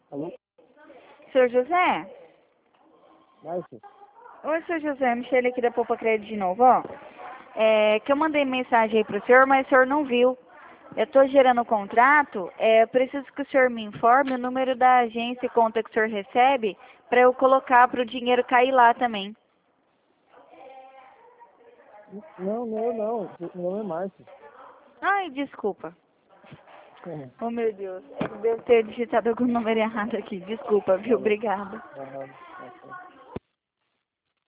Alô? Senhor José? Márcio? Oi, senhor José, Michele aqui da Poupa Crédito de novo, ó. Que eu mandei mensagem aí pro senhor, mas o senhor não viu. Eu tô gerando o contrato, eu preciso que o senhor me informe o número da agência e conta que o senhor recebe para eu colocar para o dinheiro cair lá também. Não, não. Meu nome é Márcio. Ai, desculpa. Oh, meu Deus. Eu devo ter digitado algum número errado aqui. Desculpa, viu? Falou. Obrigada. Aham.